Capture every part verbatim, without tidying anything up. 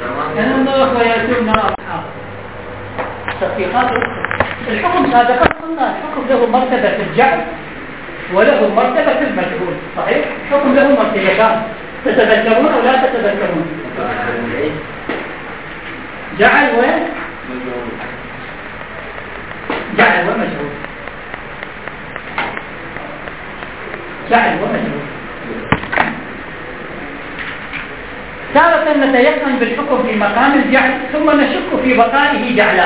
انه ويتم اصحاب تطبيقات الحكم سابقا قلنا الحكم له مرتبه في الجعل وله مرتبه في المجهول، صحيح؟ الحكم له مرتبتان، تتذكرون او لا تتذكرون؟ جعل و جعل ومجهول، جعل ومجهول. تارة نتيقن بالحكم في مقام الجعل ثم نشك في بقائه جعلا،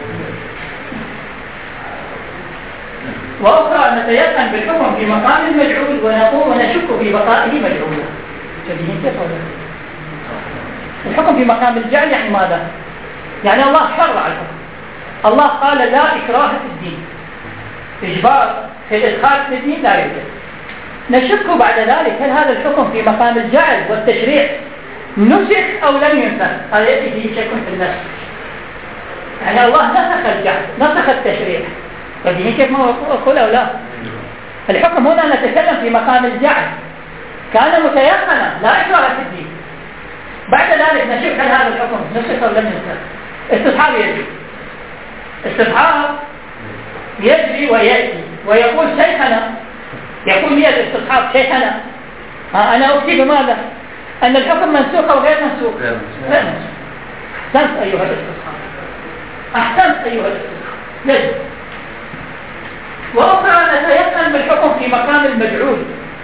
وأخرى نتيقن بالحكم في مقام المجعول ونقول ونشك في بقائه مجعولا. شبيهين كيف هذا؟ الحكم في مقام الجعل يعني ماذا؟ يعني الله شرع الحكم، الله قال لا إكراه في الدين، إجبار في الإدخال في الدين لا يوجد. نشك بعد ذلك هل هذا الحكم في مقام الجعل والتشريع نسخ أو لم ينسخ؟ هذا يأتي فيه شك في النسخ، يعني الله نسخ الجعل نسخ التشريع، فدي كيف ما أقول أو لا؟ الحكم هنا نتكلم في مقام الجعل كان متيقنا لا إكراه في الدين، بعد ذلك نشوف هل هذا الحكم نسخ أو لم ينسخ. استصحاب يجري، استصحاب يجري ويأتي ويقول شيخنا، يقول لي الاستصحاب شيخنا ها أنا أفتي بماذا؟ أن الحكم منسوخ أو غير منسوخ؟ غير منسوخ. أحسنت أيها الاستصحاب، أحسنت أيها الاستصحاب. يجري. وأخرى نتيقن بالحكم في مقام المجعول،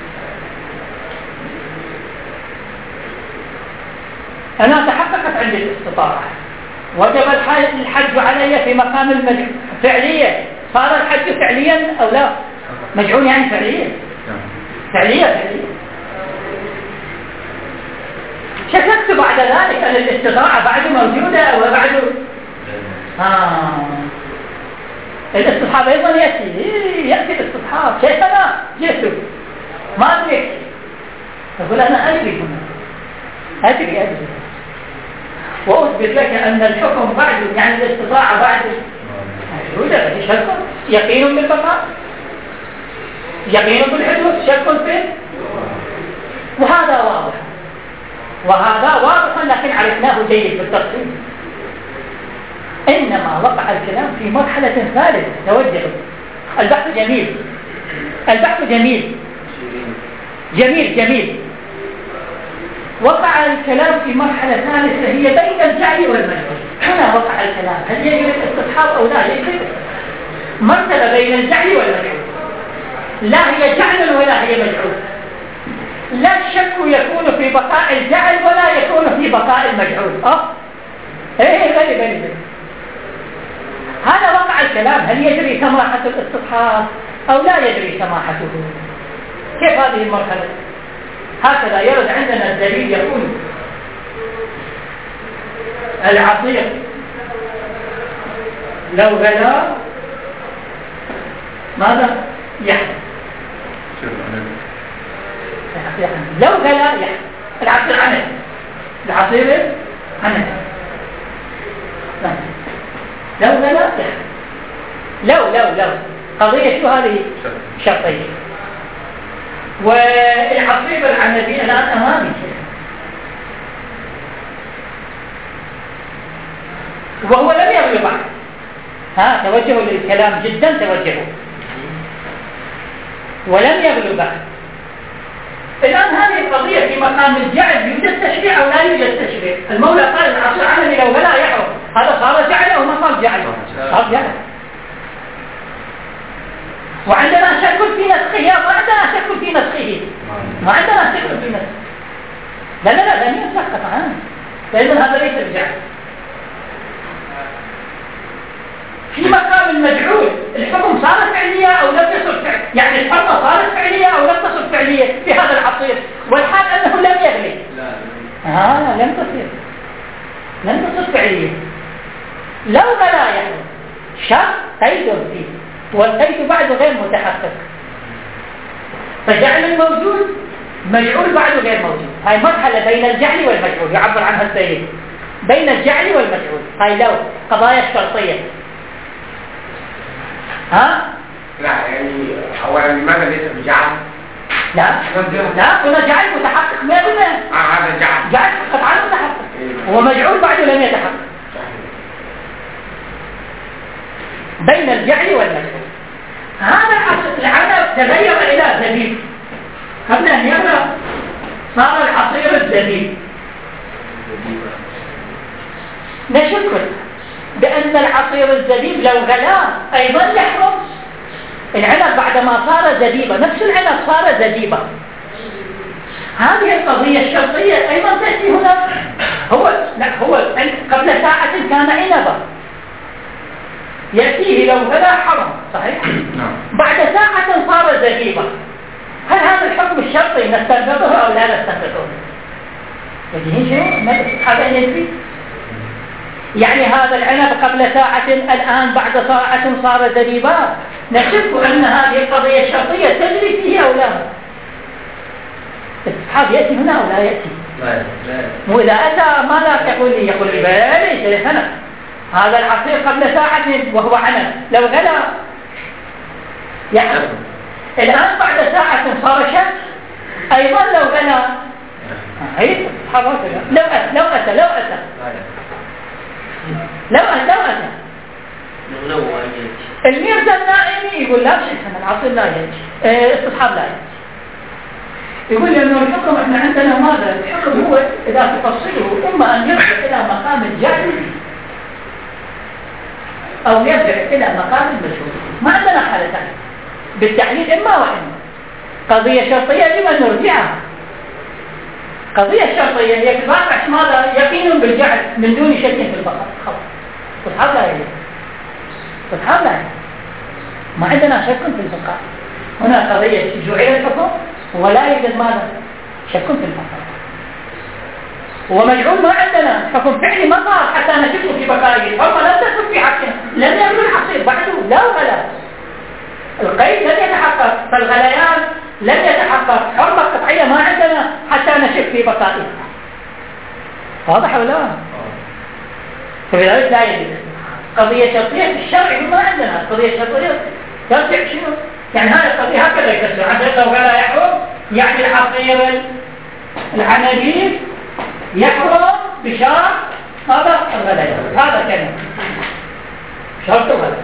أنا تحققت عندي الاستطاعة، وجب الحج علي في مقام المجعول فعليا، صار الحج فعليا أو لا؟ مجعول يعني فعليا، فعليا فعليا. شككت بعد ذلك أن الاستطاعة بعد موجودة وبعد آه. الاستصحاب أيضا يأتي يأتي الاستصحاب شيخنا جئت ما أدري، أقول أنا أدري هنا أدري أدري وأثبت لك أن الحكم بعد يعني الاستطاعة بعد موجودة، مفيش شك، يقين بالبقاء، يقين بالحدوث، شك فيه، وهذا واضح، وهذا واضح لكن عرفناه جيد بالتفصيل. إنما وقع الكلام في مرحلة ثالثة، توجهوا. البحث جميل، البحث جميل جميل جميل. وقع الكلام في مرحلة ثالثة هي بين الجعل والمجعول. هنا وقع الكلام، هل يجب الاستصحاب أو لا يجب؟ مرتبة بين الجعل والمجعول، لا هي جعل ولا هي مجعول، لا الشك يكون في بقاء الجعل ولا يكون في بقاء المجعول. أه ايه غالي غالي هذا وقع الكلام، هل يجري سماحة الاستصحاب أو لا يجري سماحته؟ كيف هذه المرحلة؟ هكذا يرد عندنا الدليل يقول العصير لو غلا ماذا يحدث؟ لو غلا يحدث. العصير عنب، العصير عنب لو غلا يحدث. لو لو لو قضية شو هذه؟ شرطية. والعصير العنبي الآن أمامي وهو لم يغلب بعد. ها توجهوا للكلام جدا، توجهوا ولم يغلب بعد. الآن هذه القضية في مقام الجعل، يوجد تشريع أو لا يوجد تشريع؟ المولى قال العصير عنبي لو غلا يحرم، هذا صار جعل أو ما صار جعل؟ صار جعل. وعندنا شك في نسخه، ما عندنا شك في نسخه، ما عندنا شك في نسخه. لا لا لا لن ينسخ قطعا، لأن هذا ليس الجعل. في مقام المجعول الحكم صارت فعلية أو لم تصل فعلية، يعني الحرمة صارت فعلية أو لم تصل فعلية في هذا العصير، والحال أنه لم يغلي. آه لم تصل لم تصل فعلية. لو غلا يحرم شرط قيد فيه، والقيد بعده غير متحقق، فجعل الموجود مجعول بعده غير موجود. هاي مرحلة بين الجعل والمجعول يعبر عنها السيد، بين الجعل والمجعول. هاي لو قضايا الشرطية. ها؟ لا يعني أولا لماذا ليس بجعل؟ لا لا هنا جعل متحقق مئة بالمئة. اه هذا جعل جعل قطعا متحقق، هو مجعول ولم يتحقق بين الجعل والمجعول. هذا العنب تغير إلى زبيب، قبل أن يغلى صار العصير الزبيب. نشك بأن العصير الزبيب لو غلا أيضا يحرم العنب بعدما صار زبيبا، نفس العنب صار زبيبا. هذه القضية الشرطية أيضا تأتي هنا. هو لا هو قبل ساعة كان عنبا، يأتيه لو غلا حرم صحيح؟ بعد ساعة صار زبيبا. هل هذا الحكم الشرطي نستنبطه أو لا نستنبطه؟ يجيه شيء هذا يجري. يعني هذا العنب قبل ساعة الآن بعد ساعة صار زبيبا، نشك أن هذه القضية الشرطية تجري فيه أو لا. الاستصحاب يأتي هنا أو لا يأتي؟ مو إذا أتى ماذا يقول لي؟ يقول لي بلي هنا هذا العصير قبل ساعة وهو عنب لو غلا يعني الآن بعد ساعة صار شمس أيضا لو غلا. هي لو أتى لو أتى لو أتى لو أتى لو أتى الميرزا النائمي يقول لا شيء العصير لا يجي، استصحاب لا يجي. يقول لي أنه الحكم احنا عندنا ماذا؟ الحكم هو إذا تفصله إما أن يرجع إلى مقام الجعل أو يرجع إلى مقام المجهول. ما عندنا حالتين بالتعليل، إما وإما. قضية شرطية لمن نرجعها. قضية شرطية هي تباقش ماذا؟ يقين بالجعل من دون شك في البقاء. استصحاب لا يجي، استصحاب لا يجي. ما عندنا شك في البقاء. هنا قضية جعل الحكم ولا يوجد ماذا؟ شك في البقاء. ومجعول ما عندنا حكم فعلي ما صار حتى نشك في بقائه. حرمة لم تكن في حقنا، لم يغلو العصير بعده لا غلا. القيد لم يتحقق، فالغليان لم يتحقق. حرمة قطعية ما عندنا حتى نشك في بقائه. واضح ولا لا؟ فبذلك لا يجوز. قضية شرطية في الشرع ما عندنا. قضية شرطية ترجع شنو؟ يعني هذه القضية هكذا يكسر. عشان لو غلا يحرم يعني العصير العنبي يحرم بشرط هذا الغليان. هذا كلمة شرط غلا.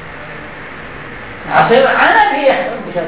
عصير عنبي يحرم بشرط.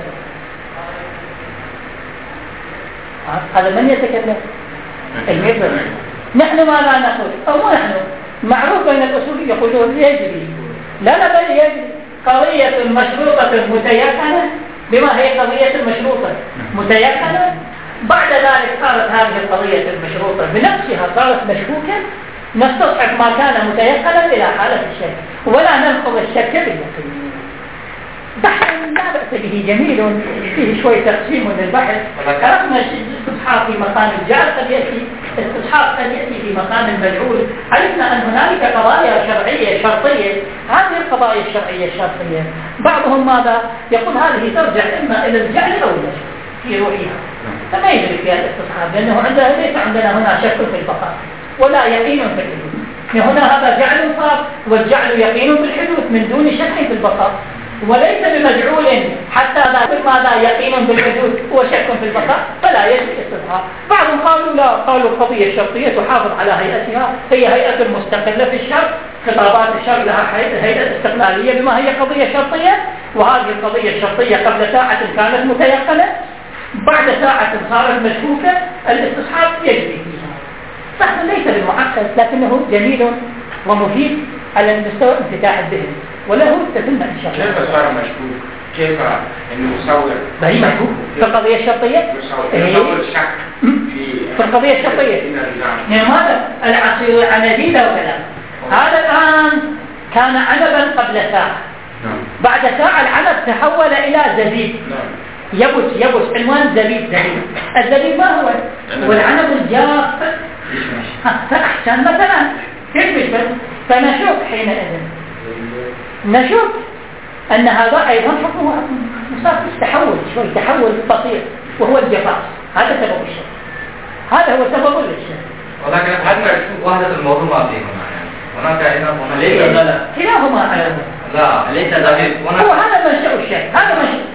هذا من يتكلم؟ الميرزا. نحن ما لا نقول أو مو نحن معروف بين الأصول يقولون يجري. لا لا بل يجري. قضية مشروطة متيقنة بما هي قضية المشروطة متيقنة. بعد ذلك صارت هذه القضية المشروطة بنفسها صارت مشكوكة، نستصحب ما كان متيقنا إلى حالة الشك ولا ننقض الشك باليقين. بحث لا بأس به جميل فيه شوي تقسيم للبحث. عرفنا استصحاب في مقام الجعل قد يأتي، استصحاب قد يأتي في مقام المجعول. عرفنا أن هنالك قضايا شرعية شرطية. هذه القضايا الشرعية الشرطية بعضهم ماذا يقول هذه ترجع إما إلى الجعل أو المجعول في روحها، فما يدرك فيها الاستصحاب لأنه عندنا ليس عندنا هنا شك في البقاء ولا يقين في الحدوث. هنا هذا جعل صار والجعل يقين في الحدوث من دون شك في البقاء، وليس بمجعول حتى ذاك ماذا يقين بالحدوث وشك في البقاء فلا يجب الاستصحاب. بعضهم قالوا لا، قالوا القضية الشرطية تحافظ على هيئتها، هي هيئة مستقلة في الشرط، خطابات الشرط لها هيئة استقلالية بما هي قضية شرطية، وهذه القضية الشرطية قبل ساعة كانت متيقنة بعد ساعة صارت مشكوكة، الاستصحاب يجري فيها. صح ليس بالمعقد لكنه جميل ومفيد على المستوى انفتاح الذهن وله تتم ان شاء الله. كيف صار مشكوك؟ كيف انه يصور؟ ما هي مشكوك في القضية الشرطية؟ يصور الشك في في القضية الشرطية. يعني ماذا؟ العصير العنبي له كلام. هذا الآن كان عنبا قبل ساعة. بعد ساعة العنب تحول إلى زبيب. يبس يبس عنوان زبيب. زبيب الزبيب ما هو؟ والعنب الجاف. فأحسن مثلا كيف يشبه؟ فنشوف حينئذ نشوف أن هذا أيضا حكمه صار تحول شوي تحول بسيط وهو الجفاف. هذا سبب الشر، هذا هو سبب الشر. ولكن حتى وحدة الموضوع ما فيه هناك هنا ليس لا كلاهما لا ليس هو هذا منشأ الشيء. هذا منشأ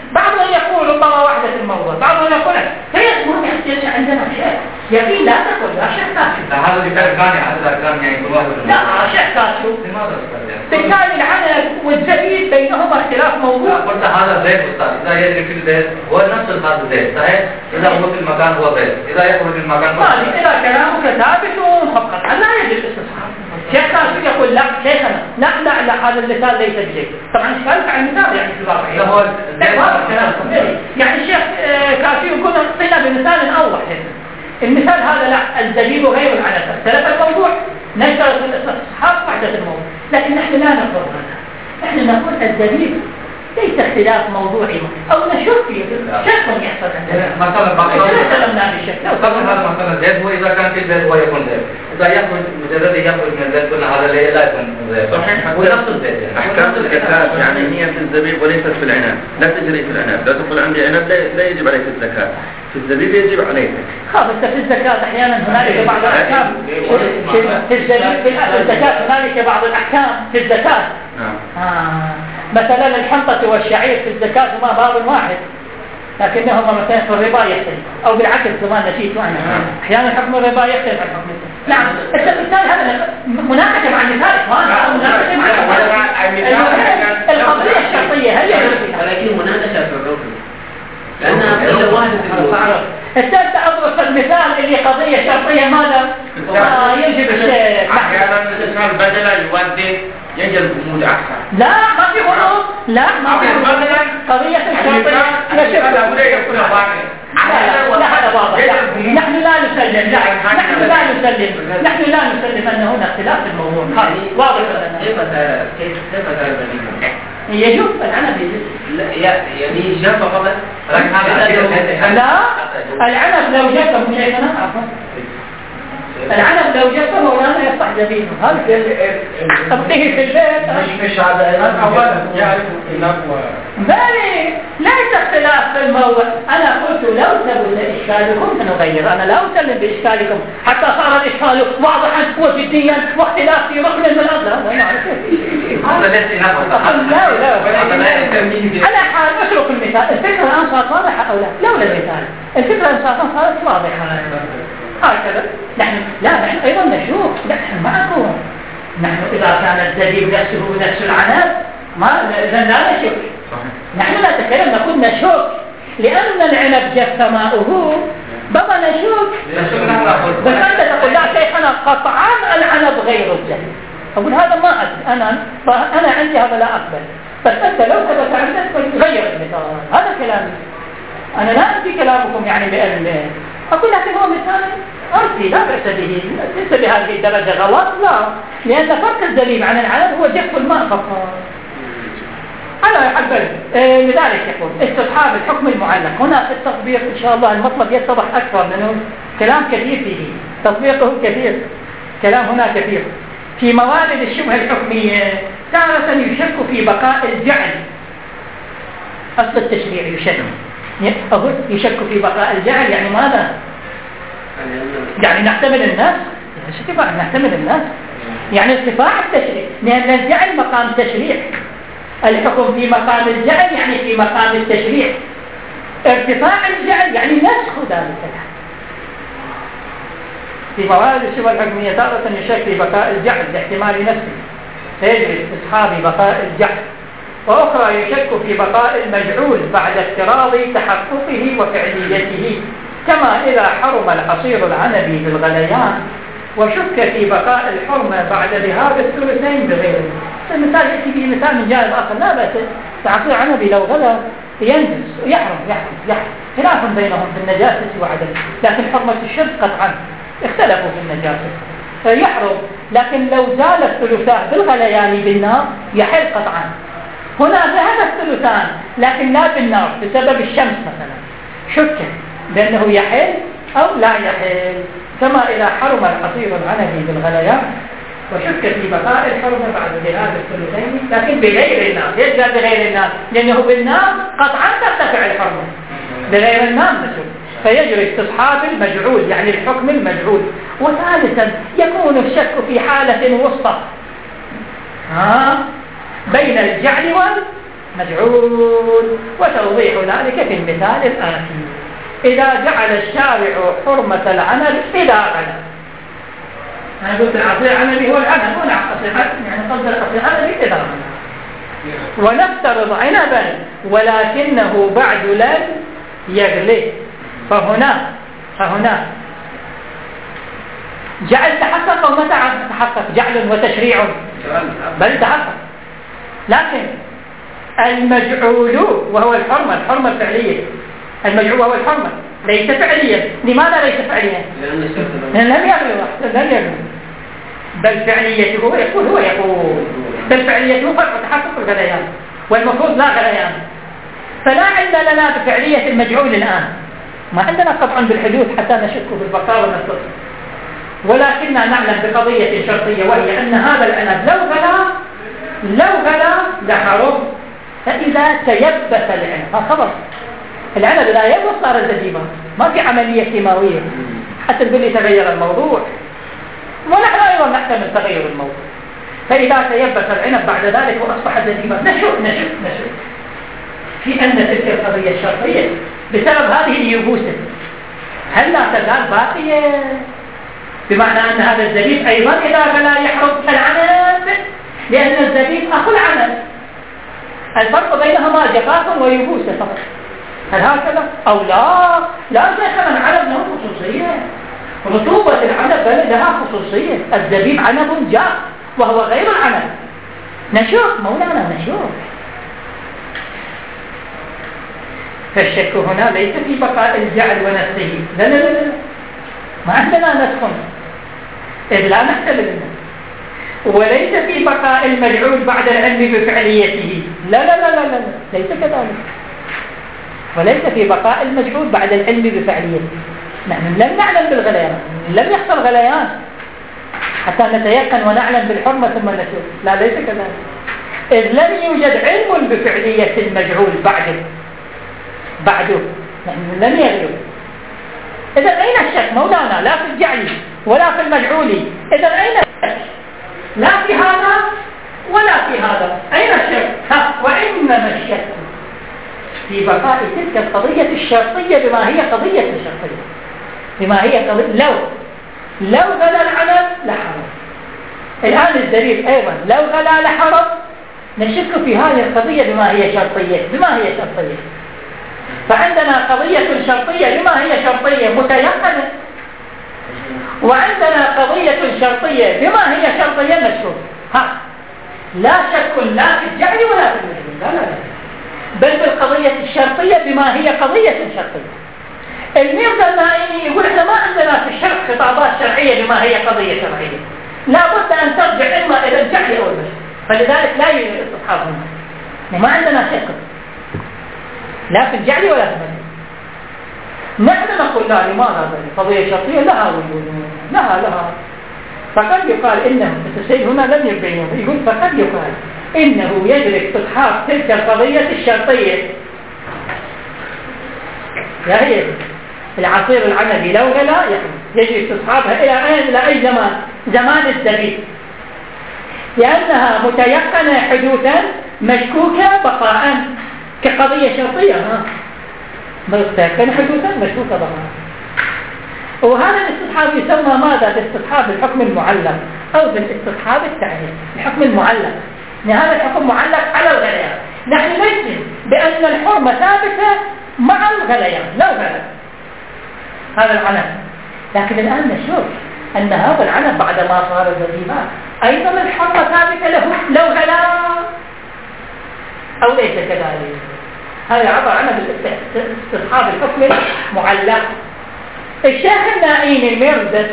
بعضهم يقول ربما وحدة الموضوع، بعضهم يقول فيسمون يحتاج عندنا شيء يقين لا تقول لا شيء كافي. هذا اللي كان ثاني هذا كان يعني كل واحد لا شيء كافي. بالتالي العنب والزبيب بينهما اختلاف موضوع. قلت هذا زيت أستاذ، إذا يجري في البيت هو نفس هذا زيت صحيح؟ إذا هو في المكان هو زيت، إذا يخرج من المكان هو زيت. إذا كلامك ثابت ومحقق لا يجوز الاستصحاب. شيخ كاشف يقول لا شيخنا لا لا لا هذا المثال ليس بجيد. طبعا اشكالك عن المثال يعني في الواقع هو يعني الشيخ كاشف يقول اعطينا بمثال اوضح. المثال هذا لا الزبيب غير العنب اختلف الموضوع نشترط الاستصحاب وحدة الموضوع، لكن نحن لا نقول هذا. نحن نقول الزبيب ليس اختلاف موضوعي او نشك فيه شك يحصل عندنا مثلا مثلا سلمنا بالشك طبعا هذا مثلا زيت هو اذا كان في البيت هو يكون زيت، اذا يخرج مجرد يخرج من البيت قلنا هذا لا يكون زيت صحيح. ونفس الزيت يعني احكام الزكاه يعني هي في الزبيب وليست في العنب، لا تجري في العنب، لا تقول عندي عنب لا يجب عليك الزكاه، في الزبيب يجب عليك. خلاص في الزكاه احيانا هنالك بعض الاحكام في الزبيب في الزكاه هنالك بعض الاحكام في الزكاه. نعم. آه. مثلا الحنطة والشعير في الزكاة هما باب واحد لكنهما مثلا في الربا يختلف أو بالعكس كمان نسيت أنا أحيانا حكم الربا يختلف عن حكم الزكاة. نعم التالي هذا مناقشة مع المثال مناقشة مع القضية الشرطية هي ولكن مناقشة في الركن لأنها قضية واحدة. الثالثة أضرب المثال اللي قضية شرطية ماذا؟ آه يجب الشيء. أحيانا الإنسان بدلا يودي يجب الجمود أحسن. لا ما في غلط، لا ما في غلط. قضية الشرطية يشوف. لا هذا واضح. نحن لا نسلم، لا نحن لا نسلم، نحن لا نسلم أن هنا اختلاف في الموضوع. واضح. كيف كيف كيف تعرف يجوز العنب يجوز. يعني جاف فقط. لا العنب لو جاف من شيء عفوا. العنب لو جاء مولانا يفتح جبينه هذا تبقيه في البيت مش مش هذا اولا يعرف النبوة بالي ليس اختلاف في الموضوع. انا قلت لو ثبت اشكالكم سنغير، انا لا اسلم باشكالكم حتى صار الاشكال واضحا وجديا واختلاف في ركن من الارض. لا ما اعرف لا لا انا حال اترك المثال. الفكره الان صارت واضحه او لا؟ لولا المثال الفكره الان صارت واضحه هكذا. نحن لا نحن أيضا نشوف نحن معكم. نحن إذا كان الزبيب نفسه نفس العنب ما إذا لا نشك. نحن لا نتكلم نقول نشك لأن العنب جف ماؤه بابا نشك. بس أنت تقول لا شيخنا قطعا العنب غير الزبيب. أقول هذا ما أدري أنا أنا عندي هذا لا أقبل. بس أنت لو ثبت عندك غير المثال. هذا كلامي أنا لا أنتي كلامكم يعني بأن أقول لكن هو مثال أرسي لا بأس به ليس بهذه الدرجة غلط لا، لأن فرق الزبيب عن العنب هو جف الماء فقط. أنا أحبل آه لذلك يقول استصحاب الحكم المعلق. هنا في التطبيق إن شاء الله المطلب يتضح أكثر لأنه كلام كثير فيه تطبيقه كثير، كلام هنا كثير. في موارد الشبهة الحكمية تارة يشك في بقاء الجعل. أصل التشريع يشك أقول يشك في بقاء الجعل يعني ماذا؟ يعني نحتمل الناس نحتمل الناس يعني ارتفاع التشريع، لأن الجعل مقام تشريع. الحكم في مقام الجعل يعني في مقام التشريع. ارتفاع الجعل يعني نسخ ذلك. في موارد الشبهة الحكمية تارة يشك في بقاء الجعل لاحتمال نفسه فيجري استصحاب بقاء الجعل، وأخرى يشك في بقاء المجعول بعد افتراض تحققه وفعليته، كما إذا حرم العصير العنبي بالغليان وشك في بقاء الحرمة بعد ذهاب الثلثين بغيره. المثال يأتي به مثال من جانب آخر لا بأس. العصير العنبي لو غلى ينجس يحرم يحرم يحرم خلاف بينهم في النجاسة وعدم، لكن حرمة الشرب قطعا اختلفوا في النجاسة فيحرم، لكن لو زال الثلثان بالغليان بالنار يحل قطعا. هنا ذهب الثلثان لكن لا بالنار بسبب الشمس مثلا، شك بأنه يحل أو لا يحل، كما إذا حرم العصير العنبي بالغليان وشك في بقاء الحرمة بعد ذهاب الثلثين لكن بغير النار. ليش قال بغير النار؟ لأنه بالنار قطعا ترتفع الحرمة، بغير النار نشك فيجري استصحاب المجعول يعني الحكم المجعول. وثالثا يكون الشك في حالة وسطى ها بين الجعل مجعول، وتوضيح ذلك في المثال الآتي: إذا جعل الشارع حرمة العنب إذا غنى. أنا قلت العصير عنبي هو العنب، هو العصير يعني قصد العصير عنبي إذا غنى. ونفترض عنبا ولكنه بعد لن يغلي، فهنا فهنا جعل تحقق أو متى تحقق؟ جعل وتشريع، بل تحقق. لكن المجعول وهو الحرمة، الحرمة الفعلية، المجعول وهو الحرمة ليس فعليا. لماذا ليس فعليا؟ لأن لم يغلو، لم يغلو. بل فعليته هو يقول هو يقول بل فعليته فرق تحقق الغليان، والمفروض لا غليان. فلا علم لنا بفعلية المجعول الآن، ما عندنا قطع بالحدوث حتى نشك بالبقاء والنصر، ولكننا نعلم بقضية شرطية، وهي أن هذا العنب لو غلا لو غلا لحرم. فإذا تيبس العنب خلاص، العنب لا يبس صار زجيبا، ما في عملية كيماوية حتى تقول لي تغير الموضوع، ونحن أيضا نحتمل تغير الموضوع. فإذا تيبس العنب بعد ذلك وأصبح زجيبا نشوف نشوف نشوف في أن تلك القضية الشرطية بسبب هذه اليبوسة هل لا تزال باقية؟ بمعنى أن هذا الزبيب أيضا إذا غلا يحرم كالعنب، لأن الزبيب أخو العنب، الفرق بينهما جفاف ويبوسة فقط. هل هكذا؟ أو لا؟ لا شيخنا، العنب له خصوصية، رطوبة العنب لها خصوصية. الزبيب عنب جاف وهو غير العنب. نشوف مولانا نشوف. فالشك هنا ليس في بقاء الجعل ونسخه، لا لا لا لا، ما عندنا نسخ إذ لا نحتمل منه. وليس في بقاء المجعول بعد العلم بفعليته، لا لا لا لا لا، ليس كذلك. وليس في بقاء المجعول بعد العلم بفعليته. نحن لم نعلم بالغليان، لم يحصل غليان حتى نتيقن ونعلم بالحرمة ثم نشوف، لا ليس كذلك، إذ لم يوجد علم بفعلية المجعول بعده بعده نحن لم يغلو. إذا أين الشك مولانا؟ لا في الجعل ولا في المجعول. إذا أين الشك؟ لا في هذا ولا في هذا. أين الشك؟ ها، وإنما الشك في بقاء تلك القضية الشرطية بما هي قضية الشرطية، بما هي قضية لو لو غلا العنب لحرم. الآن الزبيب أيضا لو غلا لحرم. نشك في هذه القضية بما هي شرطية، بما هي شرطية. فعندنا قضية شرطية بما هي شرطية متيقنة، وعندنا قضية شرطية بما هي شرطية مشهور. ها، لا شك لا في الجعل ولا في المجعول، لا لا لا، بل في القضية الشرطية بما هي قضية شرطية. الميرزا النائمي يقول احنا ما عندنا في الشرع خطابات شرعية بما هي قضية شرعية، لا بد أن ترجع إما إلى الجعل أو المجعول، فلذلك لا يوجد استصحاب هنا، وما عندنا شك لا في الجعل ولا في المجعول. نحن نقول لا، لماذا؟ قضية شرطية لها وجود، لها لها فقد يقال إنه السيد هنا لم يبينه، يقول فقد يقال إنه يدرك استصحاب تلك القضية الشرطية. يا هي العصير العنبي لو غلا يجب استصحابها إلى أين؟ إلى أي زمان؟ زمان الزبيب، لأنها متيقنة حدوثا مشكوكة بقاء كقضية شرطية. ها، متيقنة حدوثا مشكوكة بقاء. وهذا الاستصحاب يسمى ماذا؟ بالاستصحاب الحكم المعلق أو بالاستصحاب التعليل. الحكم المعلق، يعني هذا الحكم معلق على الغليان. نحن نجزم بأن الحرمة ثابتة مع الغليان لو غلا هذا العنب، لكن الآن نشوف أن هذا العنب بعد ما صار زبيبا أيضا الحرمة ثابتة له لو غلا أو ليس كذلك. هذا عبر عنه بالاستصحاب الحكم المعلق. الشيخ النائين الميرزا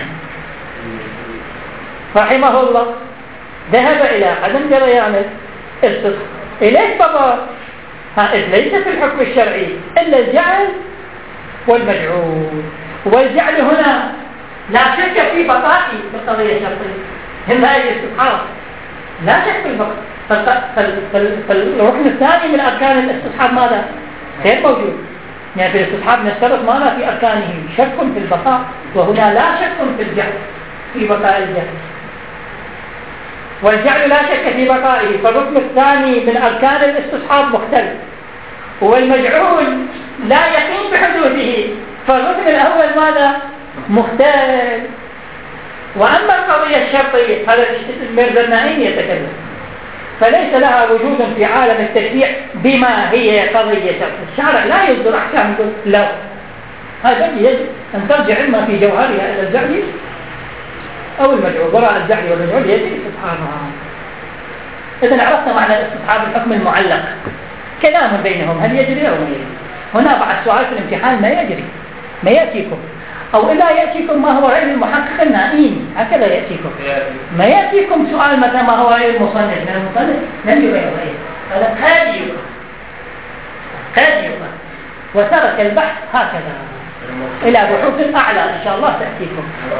رحمه الله ذهب إلى عدم جريان الاستصحاب. إليك بابا؟ ليس في الحكم الشرعي إلا الجعل والمجعول، والجعل هنا لا شك في بقاء القضية الشرطية، هم هذه الاستصحاب لا شك في البقاء. فالركن الثاني من أركان الاستصحاب ماذا؟ غير موجود. يعني في الاستصحاب نشترط ماذا في أركانه؟ شك في البقاء، وهنا لا شك في الجعل، في بقاء الجعل. والجعل لا شك في بقائه، فالركن الثاني من أركان الاستصحاب مختلف، والمجعول لا يقين بحدوثه، فالركن الأول ماذا؟ مختلف. وأما القضية الشرطية هذا الميرزا يتكلم، فليس لها وجود في عالم التشريع بما هي قضية شرطية. الشارع لا يصدر أحكام يقول لا، هذا يجب أن ترجع إما في جوهرها إلى الزعل أو المجعول، وراء الزعل والمجعول يجب استصحابها. إذا عرفنا معنى استصحاب الحكم المعلق، كلام بينهم هل يجري أو ما يجري. هنا بعد سؤال في الامتحان ما يجري، ما يأتيكم، أو إذا يأتيكم ما هو غير المحقق النائم، هكذا يأتيكم. ما يأتيكم سؤال مثلا ما هو غير المصنف، من المصنف لم يغير غير، هذا قد يقع قد يقع وترك البحث هكذا إلى بحوث أعلى إن شاء الله تأتيكم.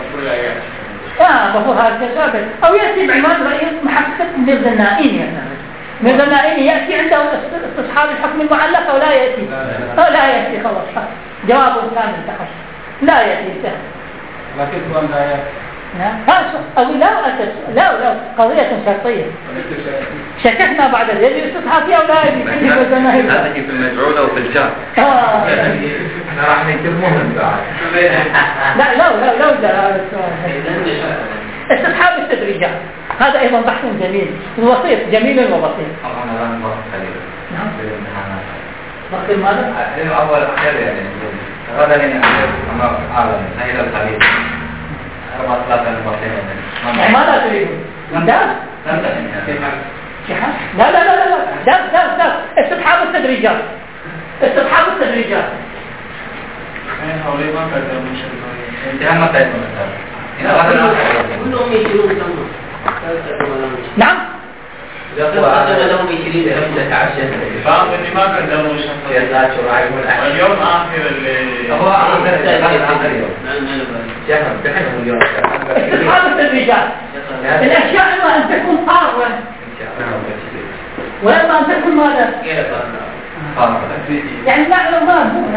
آه بفور هذا سابق، أو يأتي بعماد رئيس محقق ميرزا النائم مثلا. ميرزا النائم يأتي عنده استصحاب الحكم المعلق أو لا يأتي؟ أو لا يأتي خلاص، جوابه كامل تخص لا يأتي سهل. لكن كون لا يأتي. نعم. أو لا أتت لا لا قضية شرطية. شككنا بعد ذلك استصحاب فيها أو لا يأتي. هذا في المجعول أو في الجار. آه. احنا راح نكتبهم بعد. لا لا لا لا لا استصحاب التدريجات هذا أيضا بحث جميل وبسيط، جميل وبسيط. نعم. وقت ماذا؟ أول أخير يعني هذا من أمام أعلم نهي الخليل أربعة ثلاثة المصريين. يعني ماذا تريدون؟ درس؟ لا لا لا لا درس درس درس استصحاب التدريجات استصحاب التدريجات. انتهى ما تعرف كلهم يشيلون ثمة. نعم. قدم لهم عشرين خمسة عشر. بعض اللي ما قدموا شرطية. واليوم آخر اللي. هو آخر يوم. جهر بحثهم اليوم. استصحاب التدريجات. الأشياء إما أن تكون قارة. وإما أن تكون ماذا؟ يعني نعلم ما هو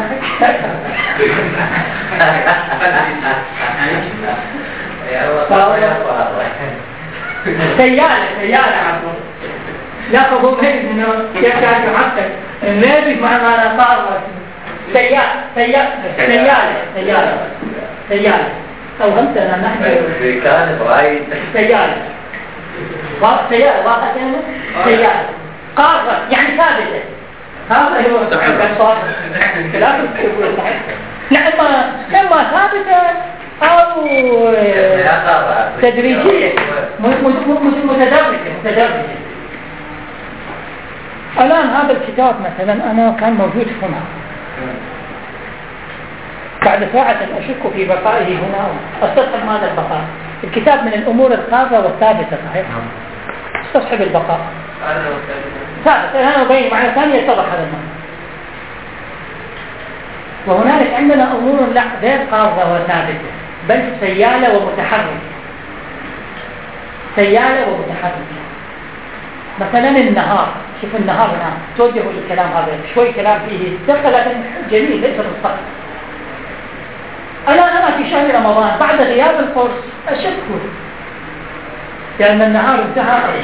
سيالة سيالة عفوا لا فضل هيد منه كيف كان يحقق النبي مع ما نطار سيالة سيالة سيالة سيالة سيالة أو همسنا نحن كان رأي سيالة سيالة واقع سيالة قارة يعني ثابتة. هذا هو الكلام صحيح. لا إما إما ثابتة أو تدريجية متدرجة متدرجة. الآن هذا الكتاب مثلا أنا كان موجود هنا، بعد ساعة أشك في بقائه هنا، استصحب ماذا البقاء؟ الكتاب من الأمور الخاصة والثابتة صحيح؟ استصحب البقاء ثابت. أنا أبين معنى ثانية يتضح هذا المعنى. وهنالك عندنا أمور لا غير قاضة وثابتة بل سيالة ومتحركة. سيالة ومتحركة مثلا النهار، شوف النهار هنا توجهوا للكلام هذا شوي كلام فيه دقة لكن جميل ليس بالصحة. الآن أنا في شهر رمضان بعد غياب القرص أشك لأن النهار انتهى أرضا.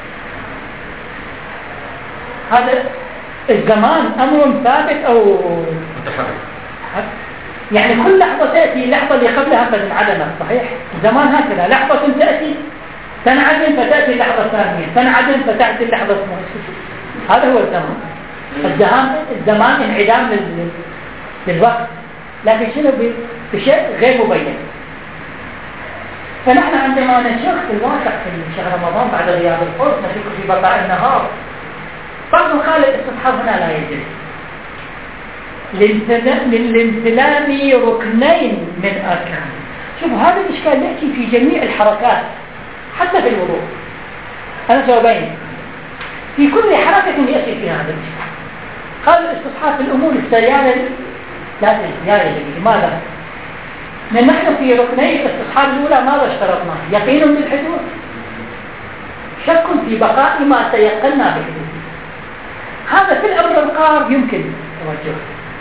هذا الزمان أمر ثابت أو متحرك؟ يعني كل لحظة تأتي اللحظة اللي قبلها قد انعدمت صحيح؟ الزمان هكذا لحظة تأتي تنعدم فتأتي اللحظة الثانية، تنعدم فتأتي اللحظة الثانية. هذا هو الزمان. الزمان الزمان انعدام للوقت، لكن شنو بشيء غير مبين. فنحن عندما نشوف في الواقع في شهر رمضان بعد غياب القرص نشك في بقاء النهار، بعض قال الاستصحاب هنا لا يجري للانسلام ركنين من أركان. شوف هذا الإشكال يأتي في جميع الحركات حتى في الوضوء. أنا سأبين في كل حركة يأتي فيها هذا الإشكال. قال الاستصحاب في الأمور السيالة لا يجري. لماذا؟ لأن نحن في ركني الاستصحاب الأولى ماذا اشترطنا؟ يقين بالحدوث، شك في بقاء ما تيقنا بحدوث. هذا في الأمر القار يمكن توجهه.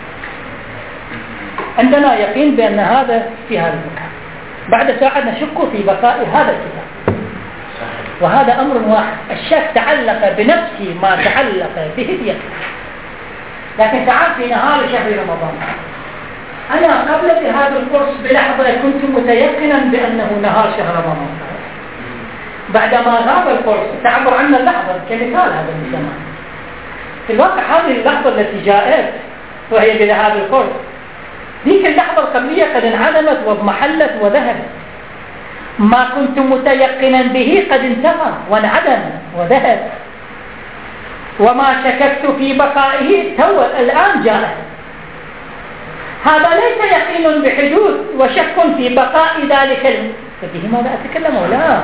عندنا يقين بأن هذا في هذا المكان، بعد ساعة نشك في بقاء هذا الكتاب. وهذا أمر واحد. الشك تعلق بنفس ما تعلق به اليقين. لكن تعال في نهار شهر رمضان، أنا قبل هذا القرص بلحظة كنت متيقنا بأنه نهار شهر رمضان. بعدما غاب القرص تعبر عنا اللحظة كمثال هذا الزمان. في الواقع هذه اللحظة التي جاءت وهي بذهاب القرص، ذيك اللحظة القبلية قد انعدمت واضمحلت وذهبت. ما كنت متيقنا به قد انتهى وانعدم وذهب. وما شككت في بقائه تو الآن جاء. هذا ليس يقين بحدوث وشك في بقاء ذلك الم... فيه ماذا أتكلم ولا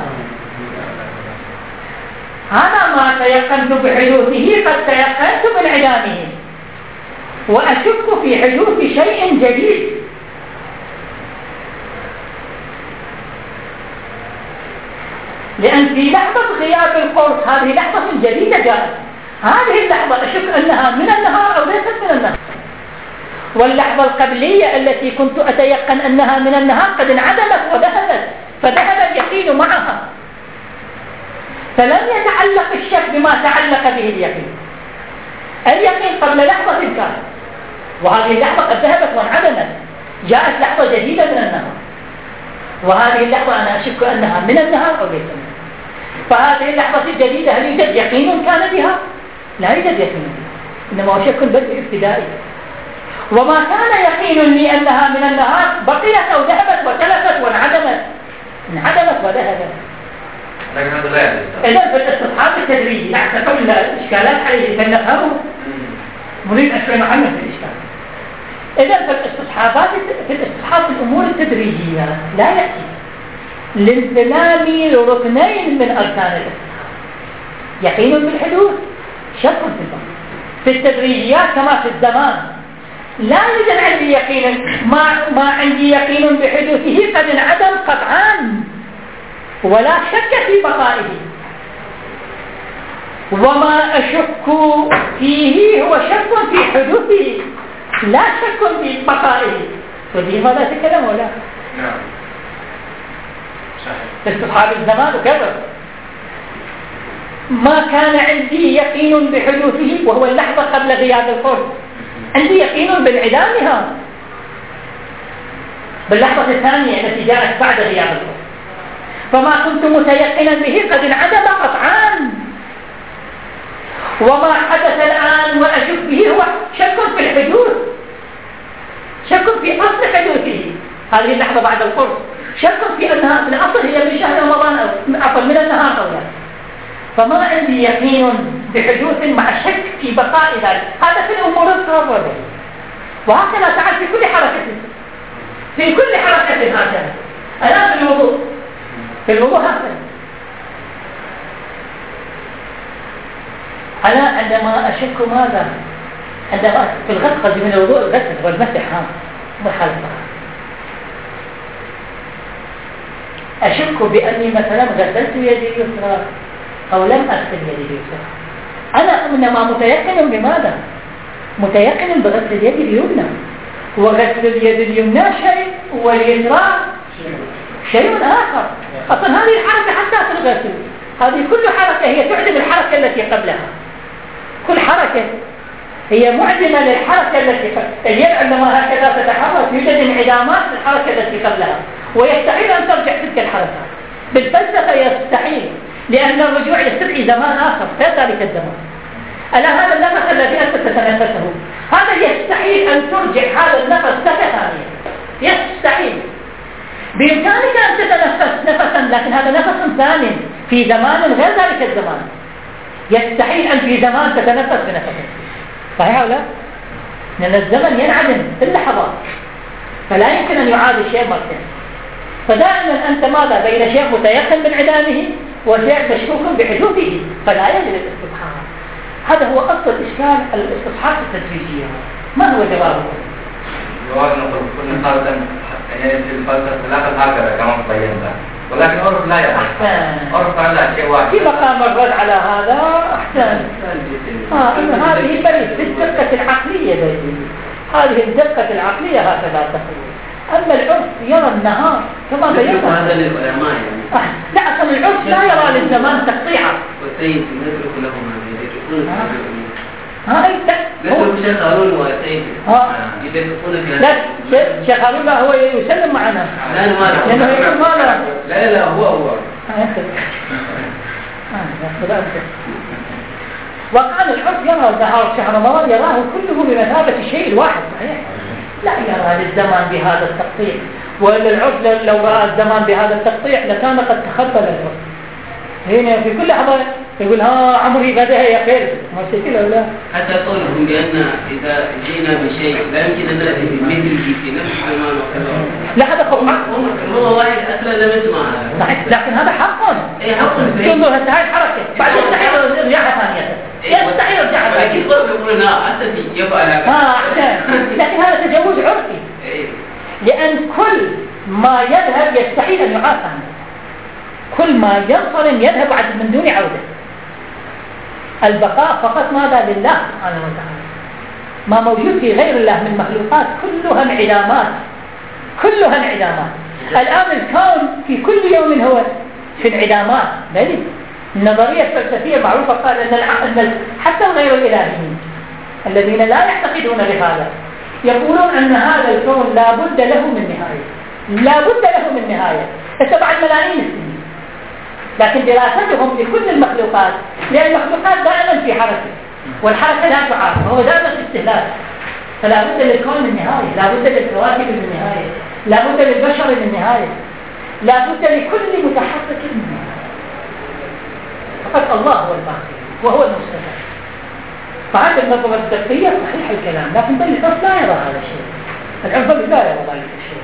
هذا ما تيقنت بحدوثه قد تيقنت بانعدامه، وأشك في حدوث شيء جديد. لأن في لحظة غياب القرص هذه لحظة جديدة جاءت. هذه اللحظة أشك أنها من النهار أو ليست من النهار. واللحظة القبلية التي كنت أتيقن أنها من النهار قد انعدمت وذهبت، فذهب اليقين معها. فلم يتعلق الشك بما تعلق به اليقين. اليقين قبل لحظة كان، وهذه اللحظة قد ذهبت وانعدمت. جاءت لحظة جديدة من النهار، وهذه اللحظة أنا أشك أنها من النهار أو ليس منها. فهذه اللحظة الجديدة هل يوجد يقين كان بها؟ لا يوجد يقين بها، إنما هو شك بدء ابتدائي. وما كان يقين لي أنها من النهار بقيت أو ذهبت وتلفت وانعدمت، انعدمت وذهبت. إذن في الاستصحاب التدريجي نحن قبل الإشكالات عليه فلنفهمه، نريد أشياء عنه في الإشكال. إذن في الاستصحابات في الاستصحاب الأمور التدريجية لا يأتي لانسلام ركنين من أركان الاستصحاب: يقين بالحدوث، شك في البقاء. في التدريجيات كما في الزمان لا يوجد عندي يقين، ما, ما عندي يقين بحدوثه قد انعدم قطعا، ولا شك في بقائه. وما أشك فيه هو شك في حدوثه، لا شك في بقائه. ودي ماذا تكلم ولا؟ نعم. في استصحاب الزمان وكذا ما كان عندي يقين بحدوثه وهو اللحظة قبل غياب القرص، عندي يقين بانعدامها باللحظة الثانية التي جاءت بعد غياب القرص. فما كنت متيقنا به قد انعدم قطعا. وما حدث الآن وأشك به هو شك في الحدوث، شك في أصل حدوثه هذه اللحظة بعد القرص، شك في أنها من أصل هي من شهر رمضان أو عفوا من النهار أو لا. فما عندي يقين بحدوث مع شك في بقاء ذلك. هذا في الأمور الصغيرة، وهكذا تعال في كل حركة، في كل حركة هكذا. الآن في الوضوء، في الوضوء هكذا أنا عندما أشك ماذا؟ عندما في الغسل من الوضوء الغسل والمسح ها محلقة، أشك بأني مثلا غسلت يدي اليسرى أو لم أغسل يدي اليسرى. أنا إنما متيقن بماذا؟ متيقن بغسل اليد اليمنى، وغسل اليد اليمنى شيء واليسرى شيء آخر. أصلا هذه الحركة حتى في الغسل هذه كل حركة هي تعدم الحركة التي قبلها. كل حركة هي معدمة للحركة التي قبلها. اليد عندما هكذا تتحرك يوجد انعدامات للحركة التي قبلها، ويستحيل أن ترجع تلك الحركات. بالفلسفة يستحيل، لأن الرجوع يستدعي زمان آخر غير ذلك الزمان. ألا هذا النفس الذي أنت تتنفسه هذا يستحيل أن ترجع هذا النفس ثانية ثانية، يستحيل. بإمكانك أن تتنفس نفسا، لكن هذا نفس ثاني في زمان غير ذلك الزمان. يستحيل أن في زمان تتنفس بنفسك، صحيح أو لا؟ لأن الزمن ينعدم في اللحظات، فلا يمكن أن يعاد الشيء مرتين. فدائما أنت ماذا بين شيء متيقن بانعدامه وشيء مشكوك بحدوثه، فلا يجب الاستصحاب. هذا هو أصل إشكال الاستصحاب التدريجية. ما هو جوابه؟ جواب نقول كل خالدا يعني في الفلسفة لا هكذا كما بينا، ولكن عرف لا يعرف. عرف على شيء واحد. في مقام الرد على هذا أحسن. آه إنه هذه بريد بالدقة العقلية بريد. هذه الدقة العقلية هكذا تقول. أما العرف يرى النهار كما بينا. هذا للعلماء يعني. لا أصلا العرف لا يرى زمان تقطيعة. والسيد نترك لهم هذه يدركون ها أي نترك شيخ هارون والسيد يدركون في لا شيخ هارون لا هو يسلم معنا. لا ما له. لأنه يقول ما له. لا لا هو هو. وقال العرف يرى النهار شهر رمضان يراه كله بمثابة الشيء الواحد صحيح؟ لا يرى للزمان بهذا التقطيع، وإلا العرف لو رأى الزمان بهذا التقطيع لكان قد تخبل العرف. هنا في كل لحظة يقول ها عمري بدأ يا خير ما شكله ولا حتى قولهم بأن إذا جئنا بشيء لا يمكن أن نأتي بمثله في نفس الزمان وكذا. لا هذا خوف حق. هو واحد أصلا لم يسمع هذا. صحيح لكن هذا حق. إيه حق. تنظر هسه هاي الحركة بعد يستحيل يرجعها ثانية. يستحيل يرجعها ثانية. لكن قولهم يقولون لا حتى يفعل هذا. ها لكن هذا تجاوز عرفي. لأن كل ما يذهب يستحيل أن يعاد عنه. كل ما ينصرم يذهب من دون عودة. البقاء فقط ماذا لله سبحانه وتعالى. ما موجود في غير الله من مخلوقات كلها انعدامات، كلها انعدامات. الآن الكون في كل يوم هو في انعدامات. بل النظرية الفلسفية معروفة قال أن, أن حتى غير الإلهيين الذين لا يعتقدون بهذا يقولون أن هذا الكون لا بد له من نهاية، لا بد له من نهاية تبع الملايين السنين. لكن دراستهم لكل المخلوقات، لأن المخلوقات دائما في حركة والحركة لا تعاد وهو دائما في استهلاك، فلا بد للكون من نهاية، لا بد للكواكب من نهاية، لا بد للبشر من نهاية، لا بد لكل متحرك من نهاية. فقط الله هو الباقي وهو المستمر. فهذا النظرة الدقية صحيح الكلام، لكن بالفصل لا يرى هذا الشيء. العرف لا يرى ذلك الشيء.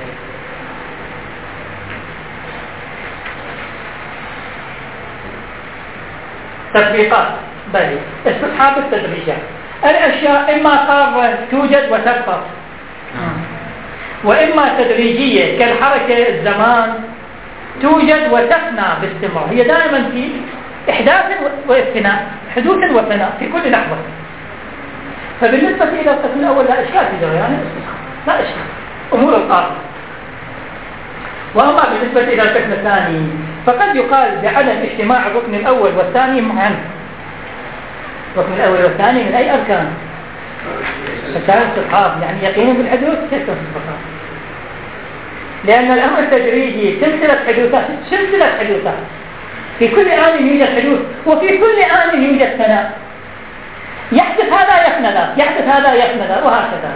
تطبيقات بل استصحاب التدريجات. الأشياء إما قارة توجد وتبقى، وإما تدريجية كالحركة الزمان توجد وتفنى باستمرار. هي دائما في إحداث وفناء، حدوث وفناء في كل لحظة. فبالنسبة إلى القسم الأول لا إشكال في جريان الاستصحاب، لا إشكال أمور القارة. وأما بالنسبة إلى القسم الثاني فقد يقال بعدم اجتماع الركن الأول والثاني معا. الركن الأول والثاني من أي أركان؟ أركان الاستصحاب، يعني يقين بالحدوث ستة فقط. لأن الأمر التدريجي سلسلة حدوثات، سلسلة حدوثات في كل آن يوجد حدوث، وفي كل آن يوجد فناء. يحدث هذا يفنى ذاك، يحدث هذا يفنى ذاك، وهكذا.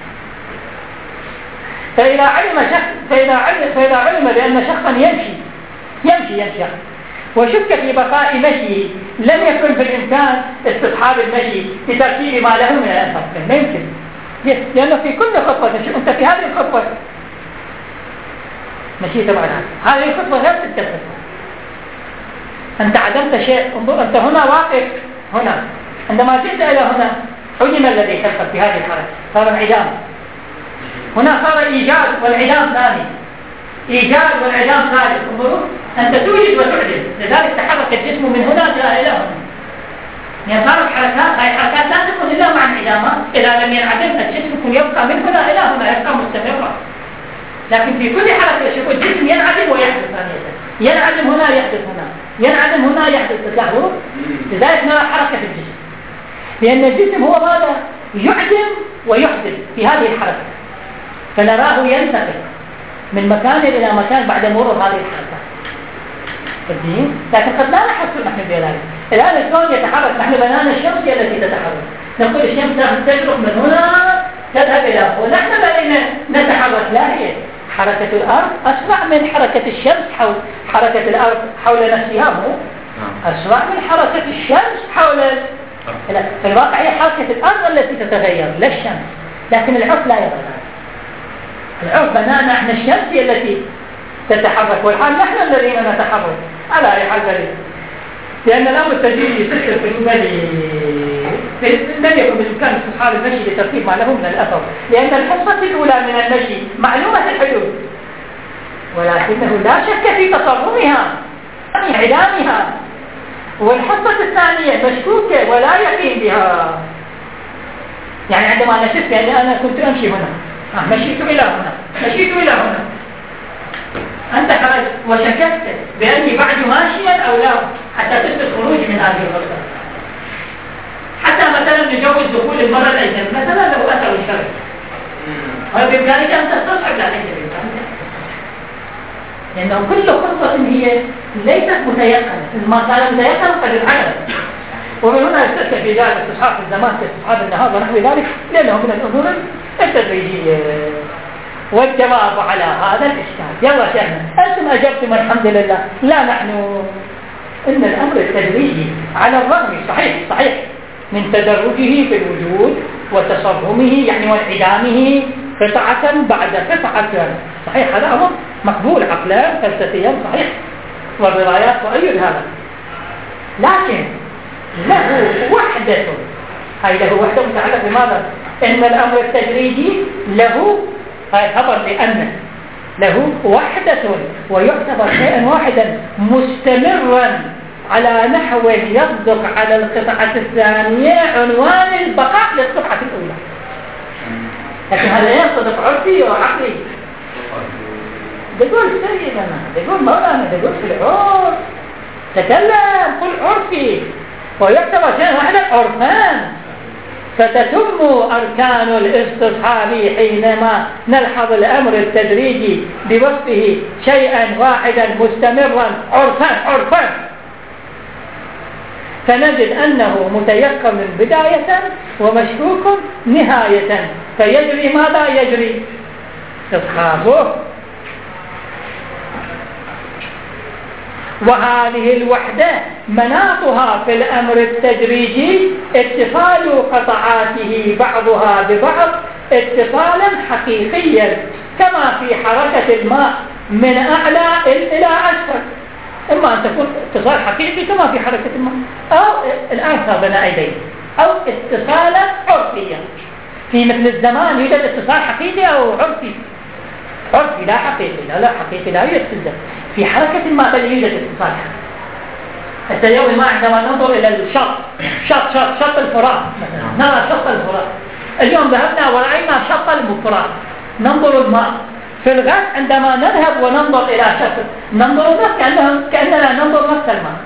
فإذا علم شخص فإذا علم, فإذا علم بأن شخصا يمشي يمشي يمشي وشك في بقاء مشيه لم يكن في الإمكان استصحاب المشي لتركيب ما له من الأنفق، ما يمكن. لأنه في كل خطوة أنت في هذه الخطوة مشيت معنا، هذه الخطوة غير تلك الخطوة. أنت عدمت شيء، انظر أنت هنا واقف هنا، عندما جئت إلى هنا علم الذي حصل في هذه الحركة، صار انعدام. هنا صار إيجاد والعدام ثاني، إيجاد والعدام ثالث. انظروا أنت توجد وتعدم، لذلك تحرك الجسم من هنا جاء إلى هنا. يعني صارت حركات، هاي الحركات لا تكون إلا مع انعدامات. إذا لم ينعدم الجسم يكون يبقى من هنا إلى هنا، يبقى مستمرا. لكن في كل حركة شوفوا الجسم ينعدم ويحدث ثانية، ينعدم هنا يحدث هنا، ينعدم هنا يحدث. تلاحظوا لذلك نرى حركة الجسم، لأن الجسم هو ماذا؟ يعدم ويحدث في هذه الحركة، فنراه ينتقل من مكان إلى مكان بعد مرور هذه الحركة. لكن قد لا نحصل نحن بذلك. الآن الكون يتحرك، نحن بنانا الشمس هي التي تتحرك، نقول الشمس تجرف من هنا تذهب إلى هنا، ونحن بقينا نتحرك. لا، هي حركة الأرض أسرع من حركة الشمس حول حركة الأرض حول نفسها، مو أسرع من حركة الشمس حول. في الواقع هي حركة الأرض التي تتغير لا الشمس، لكن العرف لا يرى ذلك. العرف بنانا احنا الشمس هي التي تتحرك، والحال نحن الذين نتحرك على أي حال ذلك. لأن الأمر التدريجي يسكر في المالي لم يكن بالإمكان استصحاب المشي لترتيب ما له من الأثر، لأن الحصة الأولى من المشي معلومة الحدوث، ولكنه لا شك في تصرفها انعدامها، والحصة الثانية مشكوكة ولا يقين بها. يعني عندما أنا شفت، يعني أنا كنت أمشي هنا، مشيت إلى هنا، مشيت إلى هنا، أنت خرجت وشككت بأني بعد ماشيا أو لا، حتى تثبت خروج من هذه الغرفة. حتى مثلا نجوز دخول المرأة الأجنبية مثلا لو أثر الشرع، هذا بإمكانك أن تستصعب لا ليس بإمكانك، لأنه كل خطوة هي ليست متيقنة، ما كان متيقنا قد انعكس. ومن هنا يستشكل في ذلك استصحاب الزمان كاستصحاب النهار ونحو ذلك، لأنه من الأمور التدريجية. والجواب على هذا الإشكال، يلا شيخنا أنتم أجبتم الحمد لله، لا نحن إن الأمر التدريجي على الرغم صحيح صحيح من تدرجه في الوجود وتصرمه يعني وانعدامه قطعة بعد قطعة، صحيح هذا أمر مقبول عقلا فلسفيا صحيح والروايات وأيد هذا، لكن له وحدة، هاي له وحدة متعلق بماذا؟ إن الأمر التدريجي له هاي خبر لأن له وحدة ويعتبر شيئا واحدا مستمرا على نحو يصدق على القطعة الثانية عنوان البقاء للقطعة الأولى. لكن هذا يصدق عرفي وعقلي. يقول سيدنا، يقول مولانا، يقول في العرف تكلم قل عرفي، ويعتبر شيئا واحدا عرفان، فتتم أركان الاستصحاب حينما نلحظ الأمر التدريجي بوصفه شيئا واحدا مستمرا عرفان عرفان، فنجد أنه متيقن بداية ومشكوك نهاية، فيجري ماذا يجري؟ استصحابه. وهذه الوحدة مناطها في الأمر التدريجي اتصال قطعاته بعضها ببعض اتصالا حقيقيا، كما في حركة الماء من أعلى إلى أسفل، إما أن تكون اتصال حقيقي كما في حركة الماء، أو الآن صار بين أيديه، أو اتصالا عرفيا. في مثل الزمان يوجد اتصال حقيقي أو عرفي، عرفي لا حقيقي، لا لا حقيقي لا يوجد في الزمان. في حركة الماء بل يوجد اتصال حقيقي. حتى اليوم الماء عندما ننظر إلى الشط شط شط شط الفرات مثلا، نرى شط الفرات. اليوم ذهبنا ورأينا شط الفرات، ننظر الماء. في الغد عندما نذهب وننظر إلى شط ننظر نفس كأنه كأننا ننظر نفس الماء،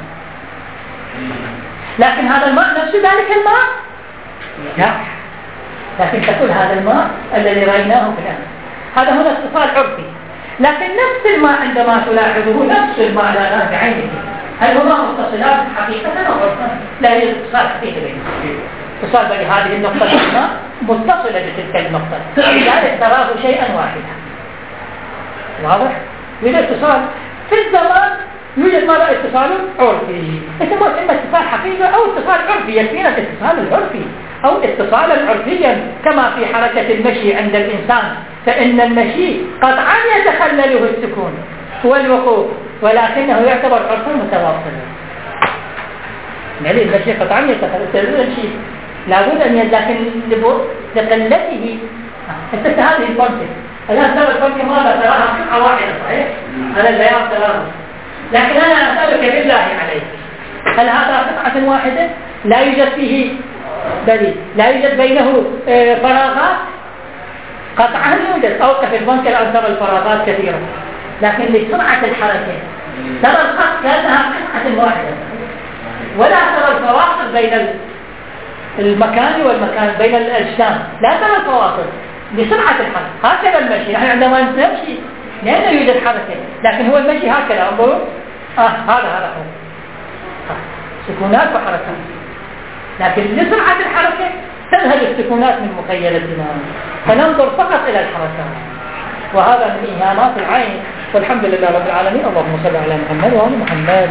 لكن هذا الماء نفس ذلك الماء لا، لكن تقول هذا الماء الذي رأيناه في الأمس. هذا هنا اتصال عرفي، لكن نفس الماء عندما تلاحظه نفس الماء لا لا بعينه، هل هما متصلات حقيقة أو عرفا؟ لا يوجد اتصال حقيقي بينهما. اتصال بين هذه النقطة الماء متصلة بتلك النقطة، لذلك تراه شيئا واحدا. واضح؟ يوجد اتصال في الزمان، يوجد ماذا؟ اتصال عرفي، إما اتصال حقيقي أو اتصال عرفي، يكفينا الاتصال العرفي أو اتصالا عرفيا كما في حركة المشي عند الإنسان، فإن المشي قطعا يتخلله السكون والوقوف، ولكنه يعتبر عرفا متواصلا. يعني المشي قطعا يتخلله المشي لابد أن لكن لقلته حتى هذه الفرصة. الآن ترى الفرصة ماذا تراها قطعة واحدة صحيح؟ هذا البيان تراها، لكن أنا أسألك بالله عليك، هل هذا قطعة واحدة لا يوجد فيه دليل، لا يوجد بينه فراغات؟ قطعا يوجد. أوقف البنك الآن ترى الفراغات كثيرة، لكن لسرعة الحركة ترى الخط كأنها قطعة واحدة، ولا ترى الفواصل بين المكان والمكان بين الأجسام، لا ترى الفواصل لسرعة الحركة. هكذا المشي، نحن عندما نمشي لأنه يوجد حركة، لكن هو المشي هكذا انظروا، آه هذا هذا هو سكونات وحركات، لكن لسرعة الحركة تذهب السكونات من مخيلتنا، فننظر فقط إلى الحركات، وهذا من إهانات العين. والحمد لله رب العالمين. اللهم صل على محمد وعلى محمد.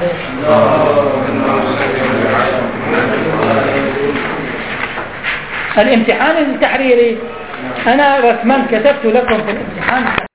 الامتحان التحريري أنا رسما كتبت لكم في الامتحان